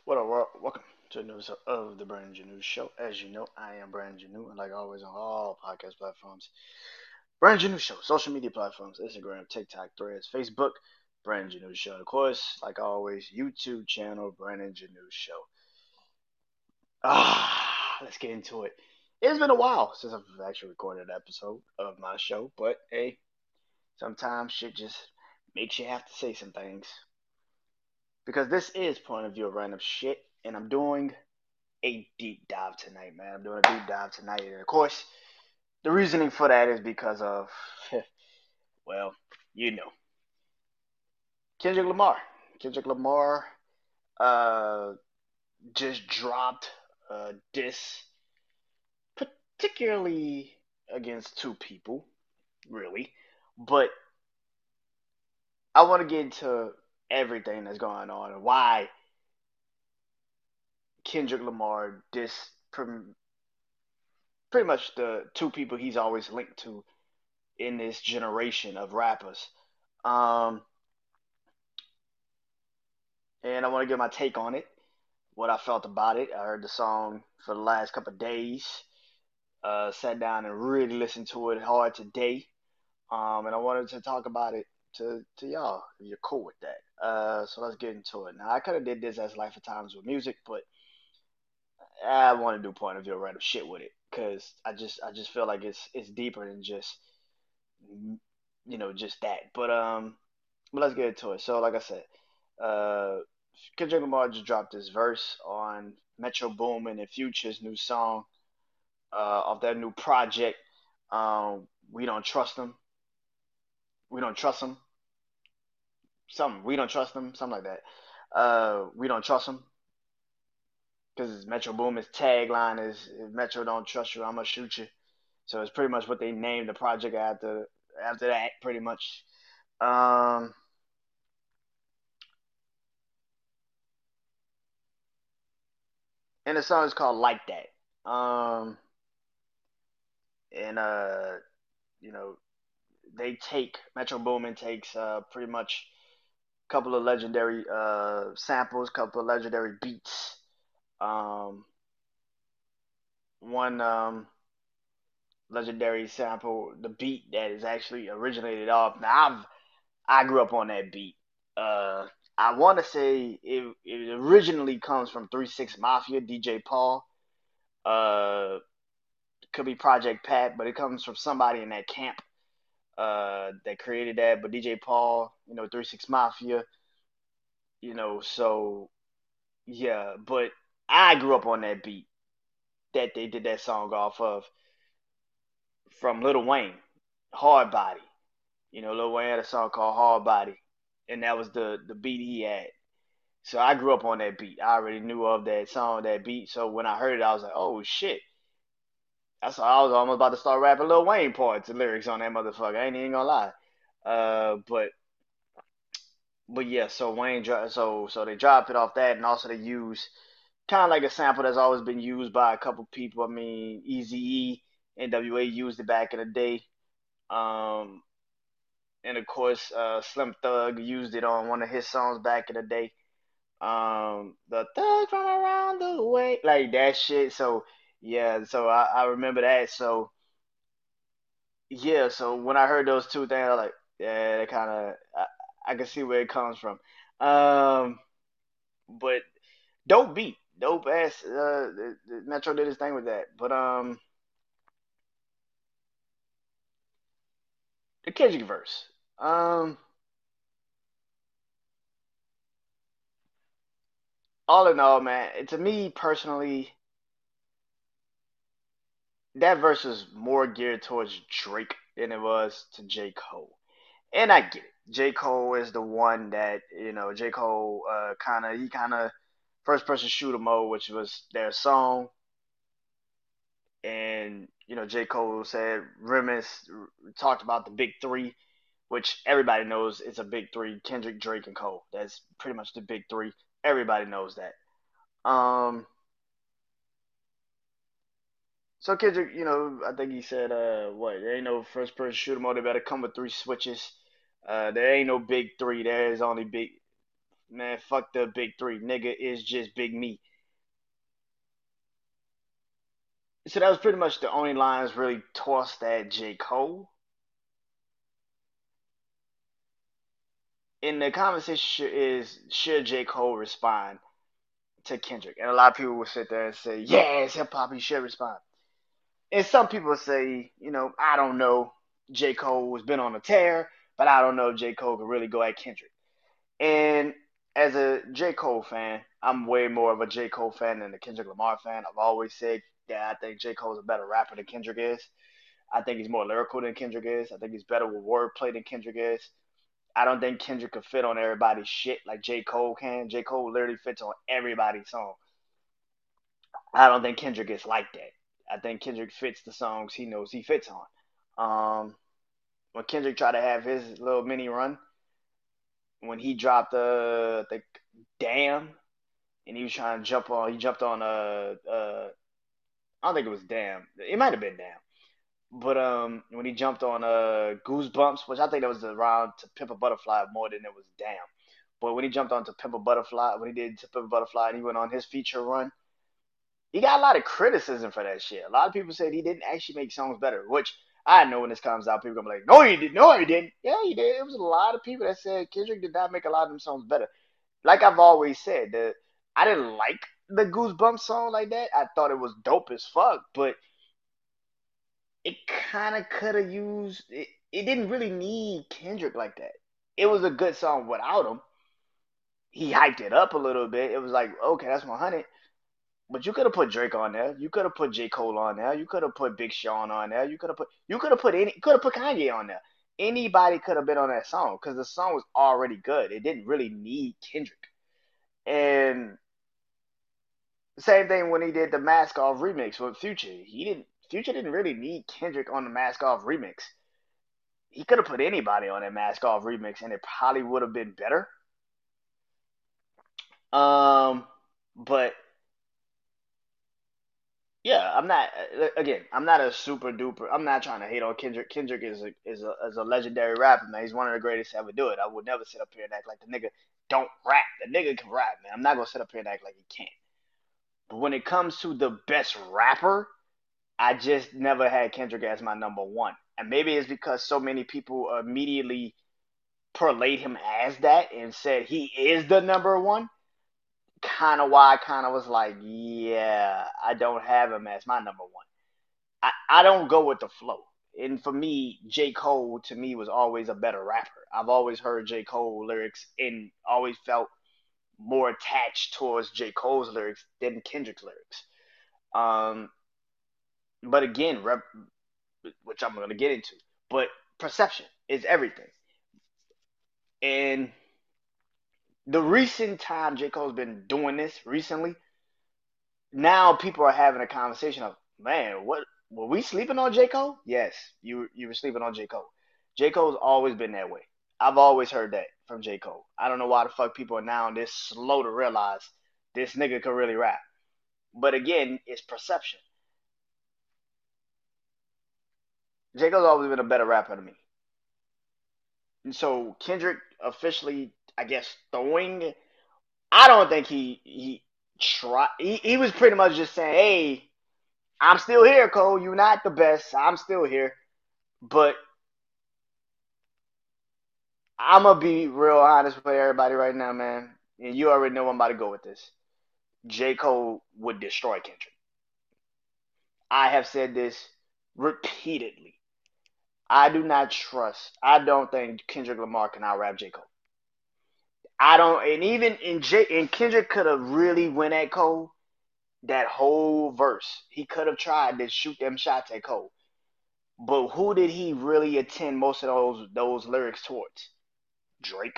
What up, world? Welcome to a new episode of the Brandon Janu Show. As you know, I am Brandon Janu, and like always on all podcast platforms, Brandon Janu Show, social media platforms, Instagram, TikTok, Threads, Facebook, Brandon Janu Show. And of course, like always, YouTube channel, Brandon Janu Show. Let's get into it. It's been a while since I've actually recorded an episode of my show, but hey, sometimes shit just makes you have to say some things. Because this is Point of View of Random Shit, and I'm doing a deep dive tonight, man. I'm doing a deep dive tonight. And of course, the reasoning for that is because of, well, you know, Kendrick Lamar. Kendrick Lamar uh, just dropped a diss, particularly against two people, really. But I want to get into everything that's going on and why Kendrick Lamar dissed pretty much the two people he's always linked to in this generation of rappers. Um, and I want to give my take on it, what I felt about it. I heard the song for the last couple of days. Sat down and really listened to it hard today. And I wanted to talk about it to y'all if you're cool with that. So let's get into it. Now I could have did this as Life of Times with music, but I want to do point of view random shit with it because I just feel like it's deeper than just just that. But let's get into it. So like I said, uh, Kendrick Lamar just dropped his verse on Metro Boomin and Future's new song of their new project. We don't trust them. We don't trust them. Something. We don't trust them. Something like that. We don't trust them because Metro Boomin's tagline is "If Metro don't trust you, I'ma shoot you." So it's pretty much what they named the project after that, pretty much. Um, and the song is called "Like That." And you know, they take Metro Boomin takes pretty much a couple of legendary samples, couple of legendary beats. Um, one legendary sample, the beat that is actually originated off. Now I grew up on that beat. Uh, I want to say it originally comes from 3 6 Mafia, DJ Paul. Uh, could be Project Pat, but it comes from somebody in that camp that created that. But DJ Paul, 3 6 Mafia, so yeah. But I grew up on that beat that they did that song off of from Lil Wayne, Hard Body. Lil Wayne had a song called Hard Body, and that was the beat he had. So I grew up on that beat. I already knew of that song, that beat. So when I heard it, I was like, oh shit. That's why I was almost about to start rapping Lil Wayne parts and lyrics on that motherfucker. I ain't even gonna lie. But yeah, so so they dropped it off that, and also they use kind of like a sample that's always been used by a couple people. I mean, Eazy-E, NWA used it back in the day. Um, and of course, Slim Thug used it on one of his songs back in the day. The Thug from around the way, like that shit. So yeah, so I remember that. So yeah, so when I heard those two things, I was like, yeah, they kind of I can see where it comes from. Um, but dope beat, dope ass. Metro did his thing with that. But the Kendrick verse. Um, all in all, man, to me personally, that verse was more geared towards Drake than it was to J. Cole. And I get it. J. Cole is the one that, J. Cole he kind of first person shooter mode, which was their song. And, J. Cole said, talked about the big three, which everybody knows it's a big three: Kendrick, Drake, and Cole. That's pretty much the big three. Everybody knows that. Um, So Kendrick, I think he said, what? There ain't no first person shooter mode. They better come with three switches. There ain't no big three. There is only big. Man, fuck the big three. Nigga is just big me. So that was pretty much the only lines really tossed at J. Cole. And the conversation is, should J. Cole respond to Kendrick? And a lot of people will sit there and say, yes, hip hop, he should respond. And some people say, I don't know. J. Cole has been on a tear, but I don't know if J. Cole could really go at Kendrick. And as a J. Cole fan, I'm way more of a J. Cole fan than a Kendrick Lamar fan. I've always said that I think J. Cole is a better rapper than Kendrick is. I think he's more lyrical than Kendrick is. I think he's better with wordplay than Kendrick is. I don't think Kendrick could fit on everybody's shit like J. Cole can. J. Cole literally fits on everybody's song. I don't think Kendrick is like that. I think Kendrick fits the songs he knows he fits on. When Kendrick tried to have his little mini run, when he dropped the Damn, and he was trying to he jumped on I don't think it was Damn. It might have been Damn. But when he jumped on Goosebumps, which I think that was around To Pimp a Butterfly more than it was Damn. But when he jumped on To Pimp a Butterfly, when he did To Pimp a Butterfly, and he went on his feature run, he got a lot of criticism for that shit. A lot of people said he didn't actually make songs better, which I know when this comes out, people gonna be like, "No, he did. No, he didn't. Yeah, he did." It was a lot of people that said Kendrick did not make a lot of them songs better. Like I've always said, I didn't like the Goosebumps song like that. I thought it was dope as fuck, but it kind of could have used it. It didn't really need Kendrick like that. It was a good song without him. He hyped it up a little bit. It was like, okay, that's 100. But you could have put Drake on there. You could have put J. Cole on there. You could have put Big Sean on there. You could have put Kanye on there. Anybody could have been on that song because the song was already good. It didn't really need Kendrick. And same thing when he did the Mask Off remix with Future. Future didn't really need Kendrick on the Mask Off remix. He could have put anybody on that Mask Off remix and it probably would have been better. Um, but yeah, I'm not. Again, I'm not a super duper. I'm not trying to hate on Kendrick. Kendrick is a legendary rapper, man. He's one of the greatest to ever do it. I would never sit up here and act like the nigga don't rap. The nigga can rap, man. I'm not gonna sit up here and act like he can't. But when it comes to the best rapper, I just never had Kendrick as my number one. And maybe it's because so many people immediately parlayed him as that and said he is the number one. Kind of why I kind of was like, yeah, I don't have him as my number one. I don't go with the flow. And for me, J. Cole to me was always a better rapper. I've always heard J. Cole lyrics and always felt more attached towards J. Cole's lyrics than Kendrick's lyrics. Um, but again, which I'm gonna get into, but perception is everything. And the recent time J. Cole's been doing this recently, now people are having a conversation of, man, what were we sleeping on J. Cole? Yes, you were sleeping on J. Cole. J. Cole's always been that way. I've always heard that from J. Cole. I don't know why the fuck people are now this slow to realize this nigga can really rap. But again, it's perception. J. Cole's always been a better rapper than me. And so Kendrick officially, I guess, throwing. I don't think he tried. He was pretty much just saying, "Hey, I'm still here, Cole. You're not the best. I'm still here." But I'm gonna be real honest with everybody right now, man. And you already know I'm about to go with this. J. Cole would destroy Kendrick. I have said this repeatedly. I do not trust. I don't think Kendrick Lamar can out rap J. Cole. I don't, and even and Kendrick could have really went at Cole that whole verse. He could have tried to shoot them shots at Cole. But who did he really attend most of those lyrics towards? Drake.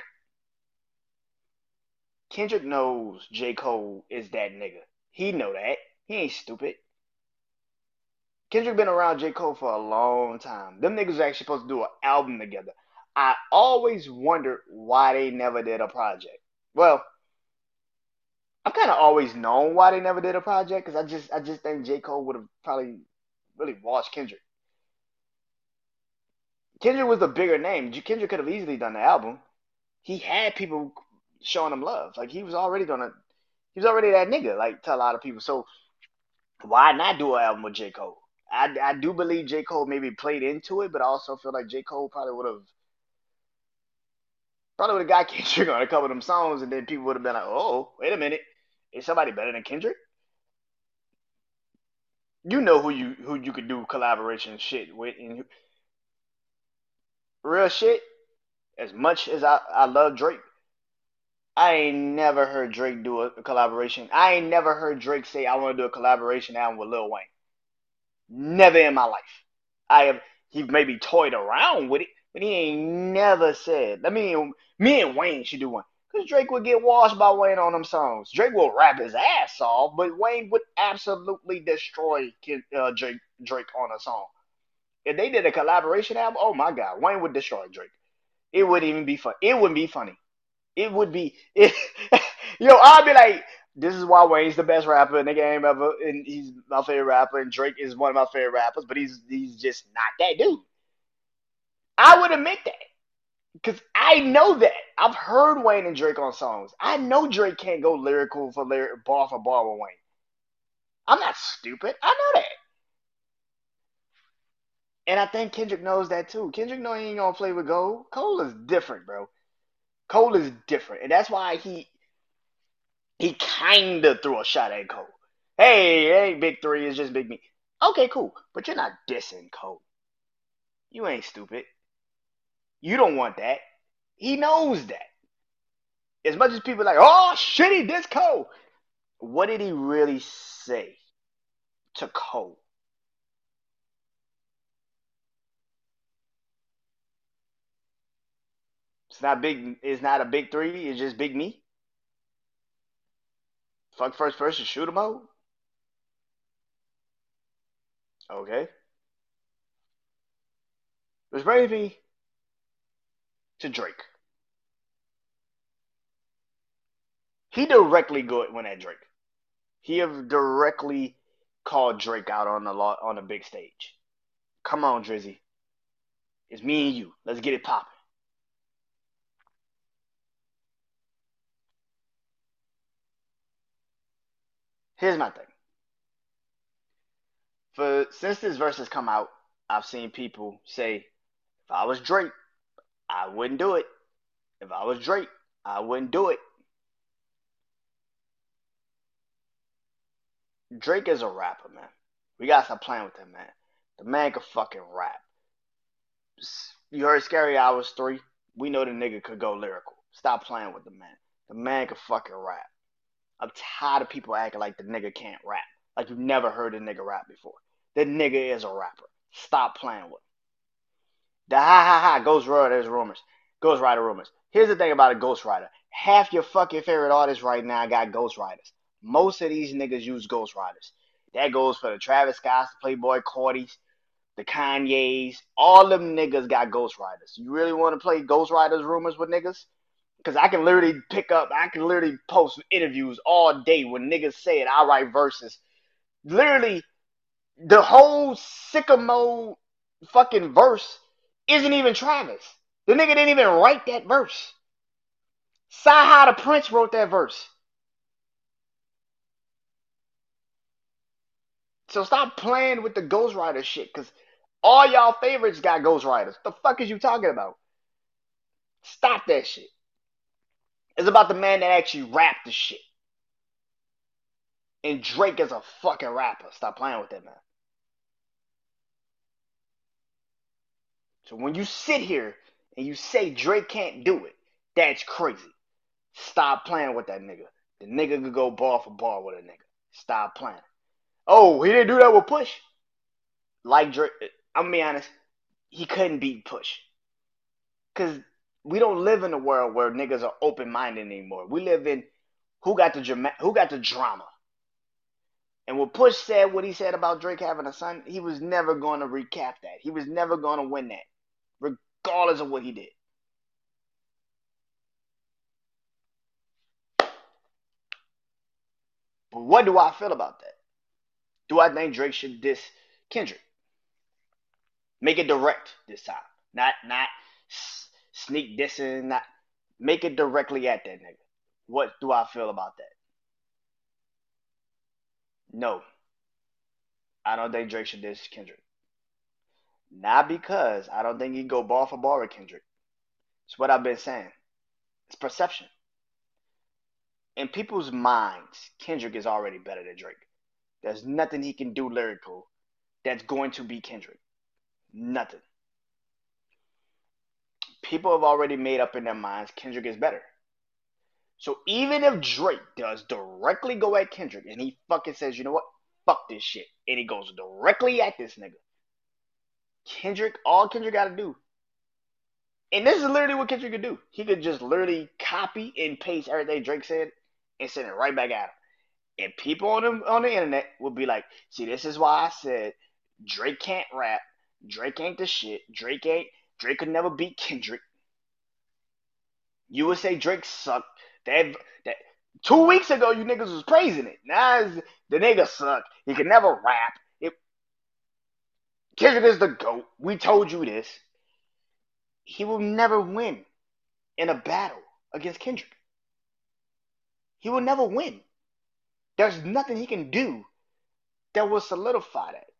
Kendrick knows J. Cole is that nigga. He know that. He ain't stupid. Kendrick been around J. Cole for a long time. Them niggas are actually supposed to do an album together. I always wondered why they never did a project. Well, I've kind of always known why they never did a project because I just think J. Cole would have probably really washed Kendrick. Kendrick was the bigger name. Kendrick could have easily done the album. He had people. showing him love. Like he was already that nigga. Like to a lot of people. So why not do an album with J Cole? I do believe J Cole maybe played into it, but I also feel like J Cole probably would have got Kendrick on a couple of them songs, and then people would have been like, oh, wait a minute, is somebody better than Kendrick? You know who you could do collaboration shit with, and real shit. As much as I love Drake, I ain't never heard Drake do a collaboration. I ain't never heard Drake say I want to do a collaboration album with Lil Wayne. Never in my life. I have he maybe toyed around with it, but he ain't never said. Me and Wayne should do one. Cause Drake would get washed by Wayne on them songs. Drake will rap his ass off, but Wayne would absolutely destroy Drake on a song. If they did a collaboration album, oh my god, Wayne would destroy Drake. It wouldn't even be fun. It wouldn't be funny. It would be. I'd be like, this is why Wayne's the best rapper in the game ever, and he's my favorite rapper, and Drake is one of my favorite rappers, but he's just not that dude. I would admit that because I know that I've heard Wayne and Drake on songs. I know Drake can't go lyrical for bar with Wayne. I'm not stupid. I know that, and I think Kendrick knows that too. Kendrick know he ain't gonna play with Gold. Cole is different, bro. Cole is different, and that's why he kind of threw a shot at Cole. Hey, it ain't Big Three, it's just Big Me. Okay, cool. But you're not dissing Cole. You ain't stupid. You don't want that. He knows that. As much as people are like, oh, shit, he dissed Cole. What did he really say to Cole? It's not a Big Three, it's just Big Me. Fuck first person shooter mode. Okay. Which brings me to Drake. He directly went at Drake. He have directly called Drake out on the big stage. Come on, Drizzy. It's me and you. Let's get it popping. Here's my thing. Since this verse has come out, I've seen people say, if I was Drake, I wouldn't do it. If I was Drake, I wouldn't do it. Drake is a rapper, man. We gotta stop playing with him, man. The man could fucking rap. You heard Scary Hours 3? We know the nigga could go lyrical. Stop playing with the man. The man could fucking rap. I'm tired of people acting like the nigga can't rap. Like you've never heard a nigga rap before. The nigga is a rapper. Stop playing with him. The ha ha ha Ghost Rider rumors. Ghost Rider rumors. Here's the thing about a Ghost Rider. Half your fucking favorite artists right now got Ghost Riders. Most of these niggas use Ghost Riders. That goes for the Travis Scotts, the Playboy Cordys, the Kanyes. All them niggas got Ghost Riders. You really want to play Ghost Riders rumors with niggas? Because I can literally post interviews all day when niggas say it. I write verses. Literally, the whole sycamore fucking verse isn't even Travis. The nigga didn't even write that verse. Sci the Prince wrote that verse. So stop playing with the Ghost Rider shit, because all y'all favorites got Ghost Riders. What the fuck is you talking about? Stop that shit. It's about the man that actually rapped the shit. And Drake is a fucking rapper. Stop playing with that man. So when you sit here and you say Drake can't do it, that's crazy. Stop playing with that nigga. The nigga could go bar for bar with a nigga. Stop playing. Oh, he didn't do that with Push. Like Drake, I'm gonna be honest, he couldn't beat Push. Cause we don't live in a world where niggas are open minded anymore. We live in who got the drama. And when Push said what he said about Drake having a son, he was never going to recap that. He was never going to win that, regardless of what he did. But what do I feel about that? Do I think Drake should diss Kendrick? Make it direct this time, not sneak dissing. Not make it directly at that nigga. What do I feel about that? No, I don't think Drake should diss Kendrick. Not because I don't think he go bar for bar with Kendrick. It's what I've been saying. It's perception. In people's minds, Kendrick is already better than Drake. There's nothing he can do lyrical that's going to beat Kendrick. Nothing. People have already made up in their minds Kendrick is better. So even if Drake does directly go at Kendrick and he fucking says, you know what? Fuck this shit. And he goes directly at this nigga. All Kendrick gotta do. And this is literally what Kendrick could do. He could just literally copy and paste everything Drake said and send it right back at him. And people on the internet would be like, see, this is why I said Drake can't rap. Drake ain't the shit. Drake could never beat Kendrick. You would say Drake sucked. That 2 weeks ago you niggas was praising it. Now the nigga sucked. He could never rap. Kendrick is the GOAT. We told you this. He will never win in a battle against Kendrick. He will never win. There's nothing he can do that will solidify that.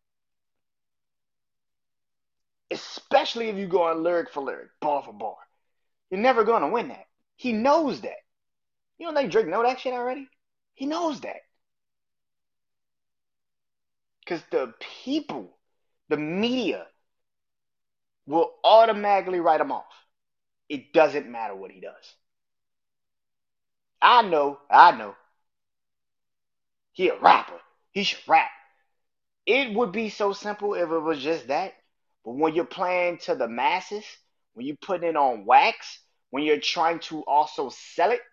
Especially if you go on lyric for lyric, bar for bar. You're never gonna win that. He knows that. You don't think Drake know that shit already? He knows that. Because the people, the media, will automatically write him off. It doesn't matter what he does. I know. He a rapper. He should rap. It would be so simple if it was just that. But when you're playing to the masses, when you put it on wax, when you're trying to also sell it,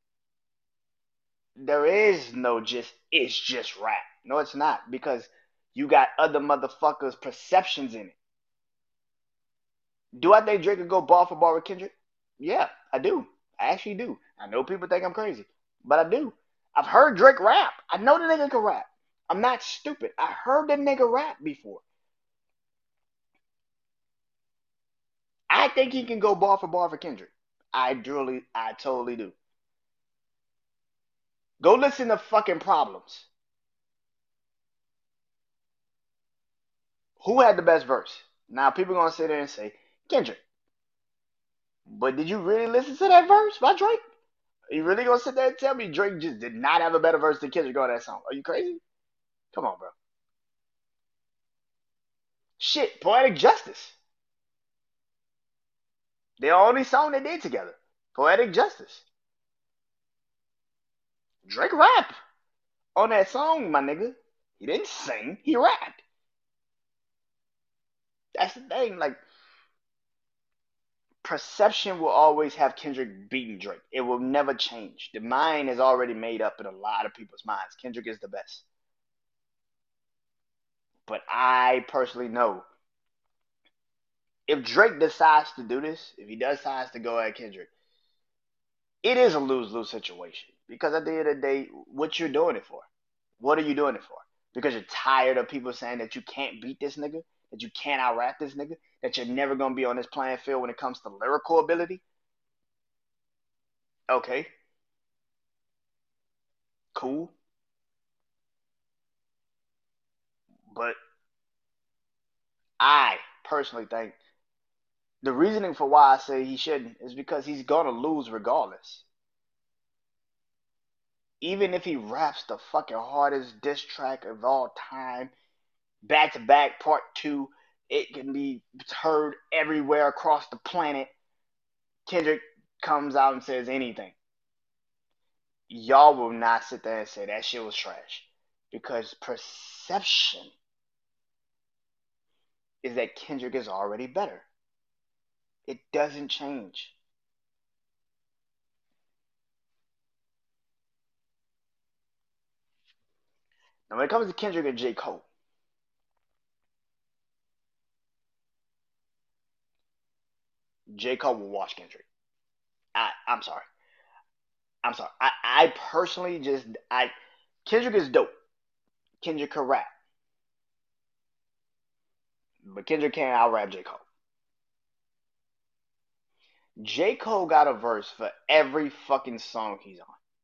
there is no it's just rap. No, it's not. Because you got other motherfuckers' perceptions in it. Do I think Drake could go bar for bar with Kendrick? Yeah, I do. I actually do. I know people think I'm crazy, but I do. I've heard Drake rap. I know the nigga can rap. I'm not stupid. I heard the nigga rap before. I think he can go bar for Kendrick. I totally do. Go listen to fucking Problems. Who had the best verse? Now people gonna sit there and say Kendrick. But did you really listen to that verse by Drake? Are you really gonna sit there and tell me Drake just did not have a better verse than Kendrick on that song? Are you crazy? Come on, bro. Shit, Poetic Justice. The only song they did together. Poetic Justice. Drake rap on that song, my nigga. He didn't sing, he rapped. That's the thing. Like, perception will always have Kendrick beating Drake. It will never change. The mind is already made up in a lot of people's minds. Kendrick is the best. But I personally know if Drake decides to do this, if he decides to go at Kendrick, it is a lose-lose situation. Because at the end of the day, what you're doing it for? What are you doing it for? Because you're tired of people saying that you can't beat this nigga, that you can't out rap this nigga, that you're never gonna be on this playing field when it comes to lyrical ability. Okay, cool. But I personally think the reasoning for why I say he shouldn't is because he's gonna lose regardless. Even if he raps the fucking hardest diss track of all time, back to back part two, it can be heard everywhere across the planet. Kendrick comes out and says anything. Y'all will not sit there and say that shit was trash. Because perception is that Kendrick is already better. It doesn't change. Now, when it comes to Kendrick and J. Cole, J. Cole will watch Kendrick. I'm sorry. I'm sorry. I personally Kendrick is dope. Kendrick can rap. But Kendrick can't out rap J. Cole. J. Cole got a verse for every fucking song he's on.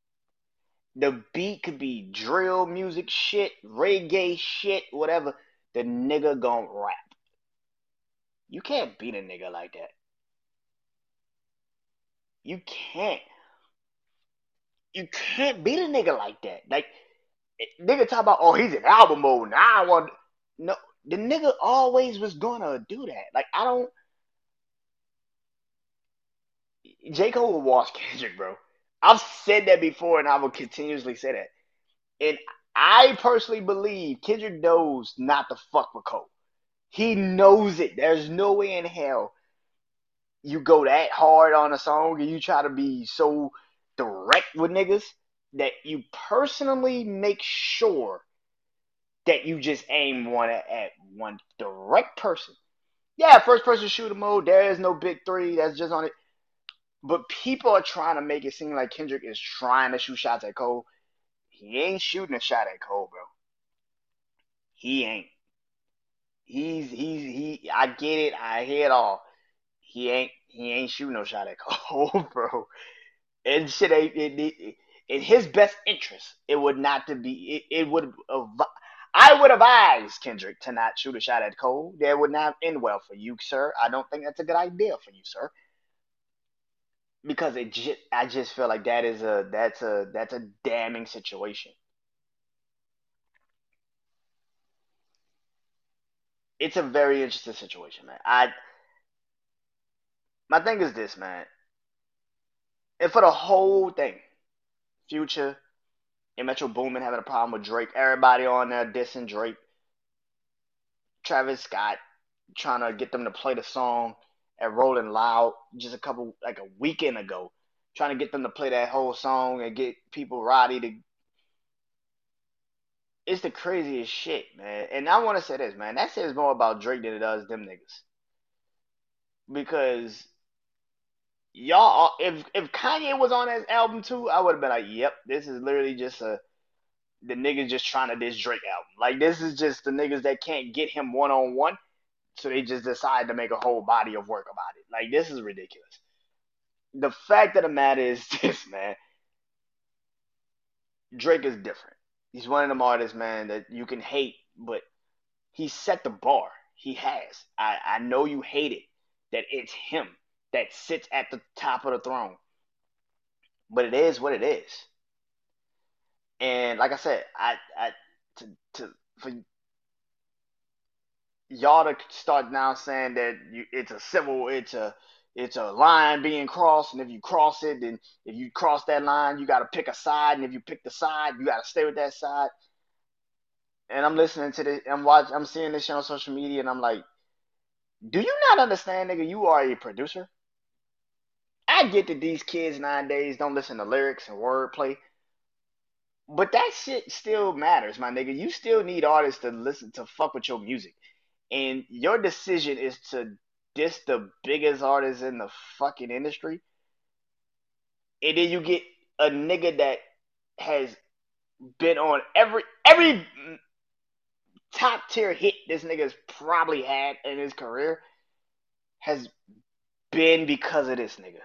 The beat could be drill music shit, reggae shit, whatever. The nigga gon' rap. You can't beat a nigga like that. You can't. You can't beat a nigga like that. Like nigga talk about, oh, he's in album mode now. I want no. The nigga always was gonna do that. Like I don't. J Cole will wash Kendrick, bro. I've said that before, and I will continuously say that. And I personally believe Kendrick knows not to fuck with Cole. He knows it. There's no way in hell you go that hard on a song and you try to be so direct with niggas that you personally make sure that you just aim one at one direct person. Yeah, first person shooter mode. There is no big three. That's just on it. But people are trying to make it seem like Kendrick is trying to shoot shots at Cole. He ain't shooting a shot at Cole, bro. He ain't. He. I get it. I hear it all. He ain't shooting no shot at Cole, bro. And shit ain't in his best interest. It would not to be. It would. I would advise Kendrick to not shoot a shot at Cole. That would not end well for you, sir. I don't think that's a good idea for you, sir. Because I just feel like that's a damning situation. It's a very interesting situation, man. My thing is this, man. And for the whole thing, Future and Metro Boomin having a problem with Drake, everybody on there dissing Drake, Travis Scott trying to get them to play the song at Rolling Loud just like a weekend ago, trying to get them to play that whole song and get people ready to. It's the craziest shit, man. And I want to say this, man. That says more about Drake than it does them niggas. Because y'all, if Kanye was on that album too, I would have been like, yep, this is literally just the niggas just trying to diss Drake album. Like this is just the niggas that can't get him one on one, so they just decide to make a whole body of work about it. Like this is ridiculous. The fact of the matter is this, man. Drake is different. He's one of them artists, man, that you can hate, but he set the bar. He has. I know you hate it that it's him that sits at the top of the throne, but it is what it is. And like I said, I to for y'all to start now saying that it's a civil, it's a line being crossed, and if you cross it, then if you cross that line, you got to pick a side, and if you pick the side, you got to stay with that side. And I'm listening to this, I'm seeing this shit on social media, and I'm like, do you not understand, nigga? You are a producer. I get that these kids nowadays don't listen to lyrics and wordplay, but that shit still matters, my nigga. You still need artists to listen to fuck with your music. And your decision is to diss the biggest artist in the fucking industry, and then you get a nigga that has been on every top tier hit this nigga's probably had in his career has been because of this nigga.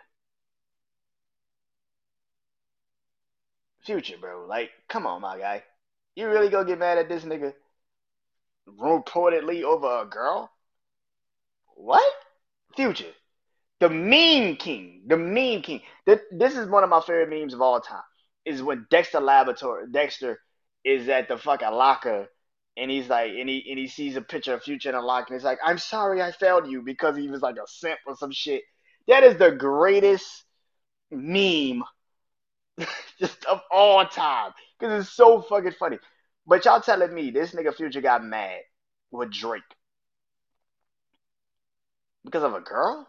Future, bro. Like, come on, my guy. You really gonna get mad at this nigga reportedly over a girl? What? Future. The meme king. The meme king. This is one of my favorite memes of all time. Is when Dexter is at the fucking locker and he's like and he sees a picture of Future in a locker and he's like, I'm sorry I failed you because he was like a simp or some shit. That is the greatest meme just of all time. Because it's so fucking funny. But y'all telling me this nigga Future got mad with Drake because of a girl?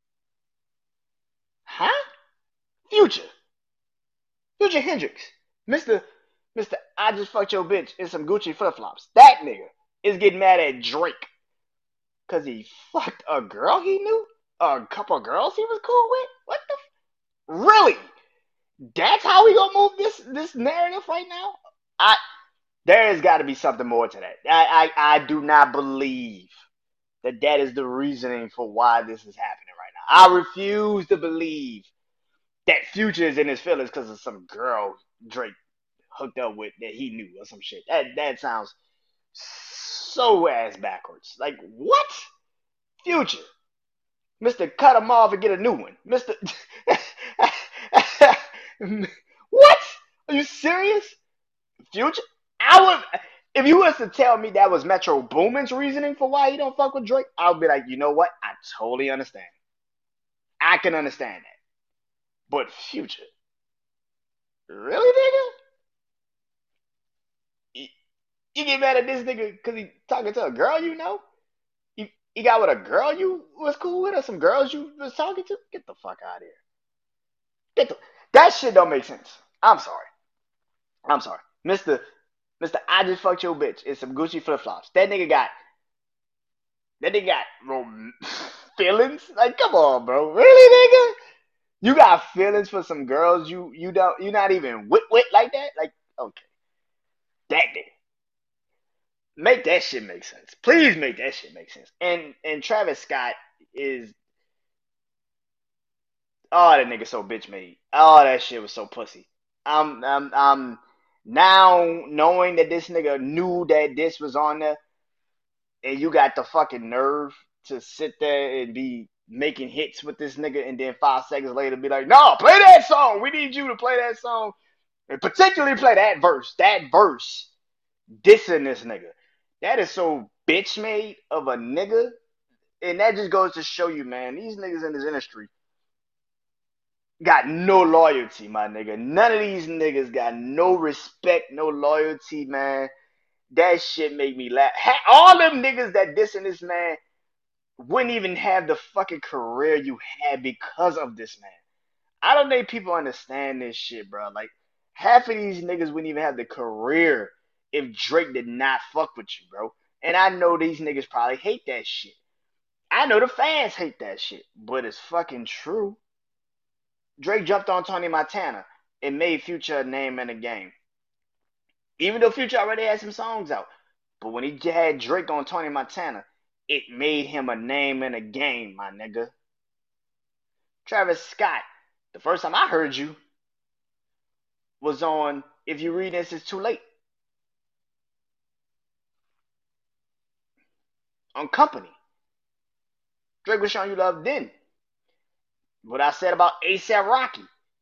Huh? Future. Future Hendrix. Mr. Mr. I just fucked your bitch in some Gucci flip flops. That nigga is getting mad at Drake because he fucked a girl he knew? A couple girls he was cool with? What the? Really? That's how we gonna move this narrative right now? I There has got to be something more to that. I do not believe that is the reasoning for why this is happening right now. I refuse to believe that Future is in his feelings because of some girl Drake. hooked up with that he knew or some shit. That sounds so ass backwards. Like what? Future, Mister, cut him off and get a new one, Mister. What? Are you serious? Future? I would. If you was to tell me that was Metro Boomin's reasoning for why he don't fuck with Drake, I would be like, you know what? I totally understand. I can understand that. But Future, really, nigga? You, you get mad at this nigga because he talking to a girl you know? You got with a girl you was cool with or some girls you was talking to? Get the fuck out of here. Get the, that shit don't make sense. I'm sorry. I'm sorry. Mister, I just fucked your bitch in some Gucci flip flops. That nigga got feelings? Like, come on, bro. Really, nigga? You got feelings for some girls you don't you not even wit like that? Like, okay. That nigga. Make that shit make sense. Please make that shit make sense. And Travis Scott is oh that nigga so bitch made. Oh that shit was so pussy. I'm now knowing that this nigga knew that this was on there and you got the fucking nerve to sit there and be making hits with this nigga and then 5 seconds later be like, no, play that song. We need you to play that song. And particularly play that verse. That verse dissing this nigga. That is so bitch made of a nigga. And that just goes to show you, man, these niggas in this industry got no loyalty, my nigga. None of these niggas got no respect, no loyalty, man. That shit make me laugh. All them niggas that dissing this man wouldn't even have the fucking career you had because of this man. I don't think people understand this shit, bro. Like half of these niggas wouldn't even have the career if Drake did not fuck with you, bro. And I know these niggas probably hate that shit. I know the fans hate that shit, but it's fucking true. Drake jumped on Tony Montana and made Future a name in the game. Even though Future already had some songs out. But when he had Drake on Tony Montana, it made him a name in the game, my nigga. Travis Scott, the first time I heard you was on If You Read This, It's Too Late. On Company. Drake was showing you love then. What I said about ASAP Rocky.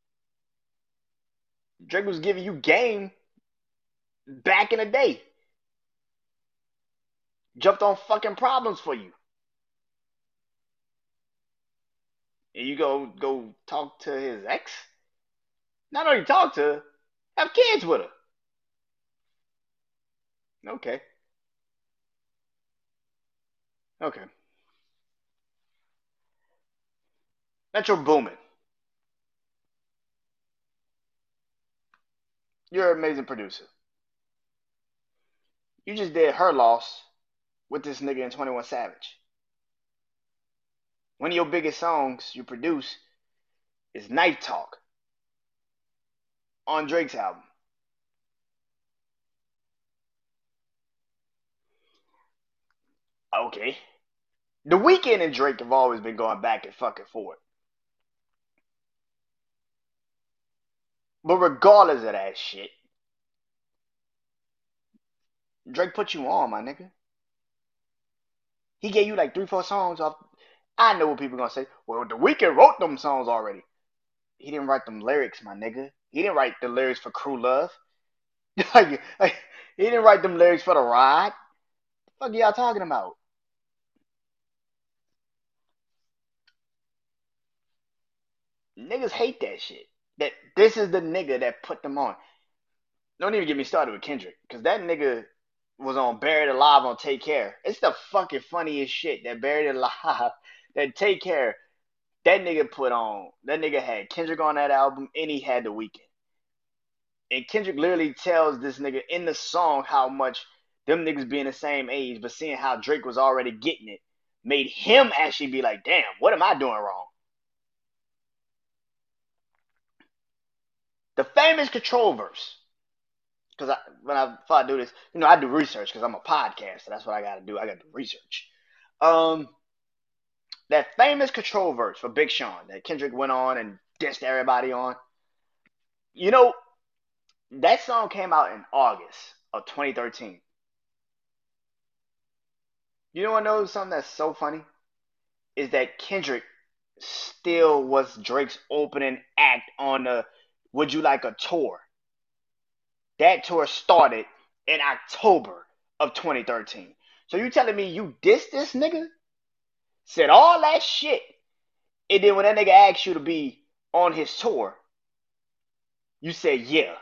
Drake was giving you game back in the day. Jumped on fucking problems for you. And you go talk to his ex? Not only talk to her, have kids with her. Okay. Okay. Metro Boomin. You're an amazing producer. You just did Her Loss with this nigga in 21 Savage. One of your biggest songs you produce is Knife Talk on Drake's album. Okay. The Weeknd and Drake have always been going back and fucking forth. But regardless of that shit, Drake put you on, my nigga. He gave you like 3, 4 songs off. I know what people gonna say. Well, The Weeknd wrote them songs already. He didn't write them lyrics, my nigga. He didn't write the lyrics for Crew Love. He didn't write them lyrics for The Ride. What the fuck y'all talking about? Niggas hate that shit. That this is the nigga that put them on. Don't even get me started with Kendrick, because that nigga was on Buried Alive on Take Care. It's the fucking funniest shit that Buried Alive, that Take Care, that nigga put on. That nigga had Kendrick on that album, and he had The Weeknd. And Kendrick literally tells this nigga in the song how much them niggas being the same age, but seeing how Drake was already getting it, made him actually be like, damn, what am I doing wrong? The famous Control verse. Because if I do this, I do research because I'm a podcaster. That's what I got to do. I got to do research. Um, that famous Control verse for Big Sean that Kendrick went on and dissed everybody on. You know, That song came out in August of 2013. You know what? Know something that's so funny is that Kendrick still was Drake's opening act on the Would You Like a Tour. That tour started in October of 2013. So you telling me you dissed this nigga? Said all that shit, and then when that nigga asked you to be on his tour, you said yeah.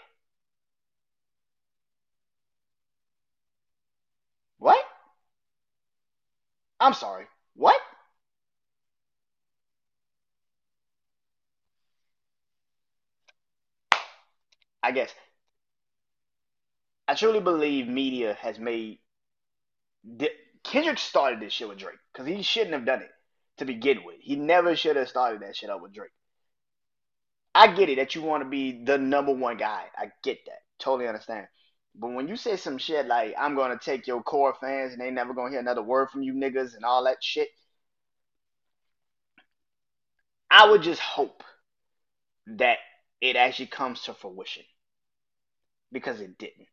What? I'm sorry. What? I guess I truly believe media has made Kendrick started this shit with Drake because he shouldn't have done it to begin with. He never should have started that shit up with Drake. I get it that you want to be the number one guy. I get that. Totally understand. But when you say some shit like I'm gonna take your core fans and they never gonna hear another word from you niggas and all that shit, I would just hope that it actually comes to fruition because it didn't.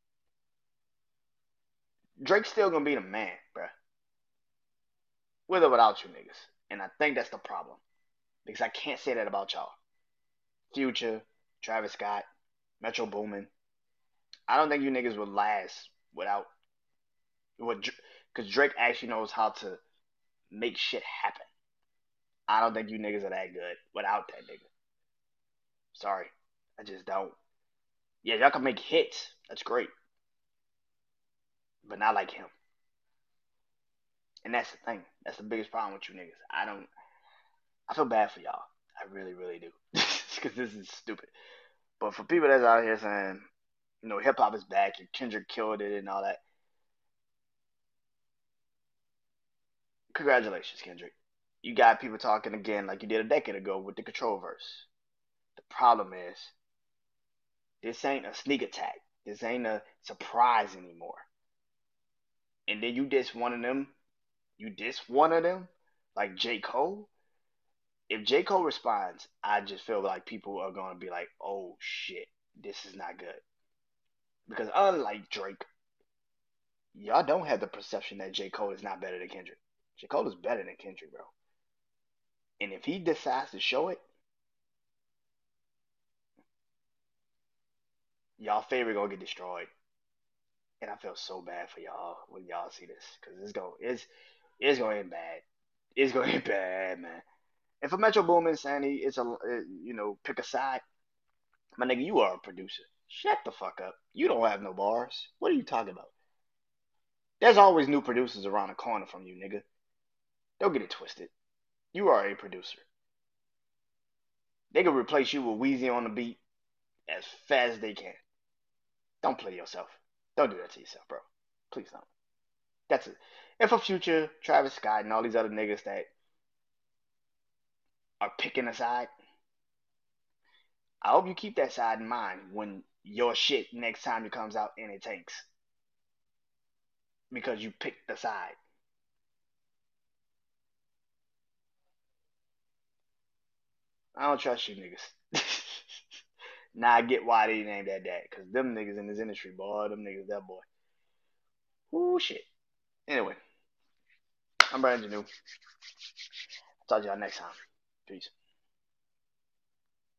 Drake's still gonna be the man, bruh, with or without you niggas. And I think that's the problem because I can't say that about y'all. Future, Travis Scott, Metro Boomin. I don't think you niggas would last without what because Drake actually knows how to make shit happen. I don't think you niggas are that good without that nigga. Sorry, I just don't. Yeah, y'all can make hits. That's great, but not like him. And that's the thing. That's the biggest problem with you niggas. I don't. I feel bad for y'all. I really, really do. Because this is stupid. But for people that's out here saying, hip hop is back and Kendrick killed it and all that, congratulations, Kendrick. You got people talking again like you did a decade ago with the control verse. The problem is, this ain't a sneak attack. This ain't a surprise anymore. And then you diss one of them. You diss one of them, like J. Cole. If J. Cole responds, I just feel like people are going to be like, oh shit, this is not good. Because unlike Drake, y'all don't have the perception that J. Cole is not better than Kendrick. J. Cole is better than Kendrick, bro. And if he decides to show it, y'all favorite gonna get destroyed. And I feel so bad for y'all when y'all see this. Cause it's gonna end bad. It's gonna end bad, man. And for Metro Boomin, Sandy, pick a side. My nigga, you are a producer. Shut the fuck up. You don't have no bars. What are you talking about? There's always new producers around the corner from you, nigga. Don't get it twisted. You are a producer. They can replace you with Weezy on the beat as fast as they can. Don't play yourself. Don't do that to yourself, bro. Please don't. That's it. And for Future, Travis Scott, and all these other niggas that are picking a side, I hope you keep that side in mind when your shit next time it comes out and it tanks. Because you picked the side. I don't trust you niggas. Now I get why they named that. Because them niggas in this industry, boy, them niggas, that boy. Ooh, shit. Anyway, I'm Brandon New. Talk to y'all next time. Peace.